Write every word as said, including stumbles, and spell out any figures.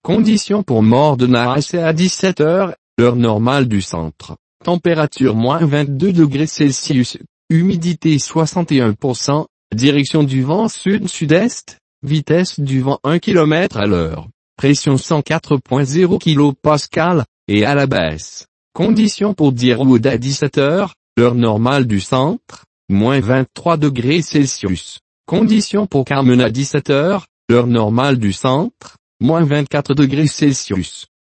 Conditions pour Mordenay à dix-sept heures, heure normale du centre. Température moins vingt-deux degrés Celsius. Humidité soixante et un pour cent. Direction du vent sud-sud-est. Vitesse du vent un kilomètre à l'heure. Pression cent quatre virgule zéro kilopascal, et à la baisse. Conditions pour Deerwood à dix-sept heures, heure normale du centre. Moins vingt-trois degrés Celsius. Conditions pour Carmen à dix-sept heures, heure normale du centre. Moins vingt-quatre degrés Celsius.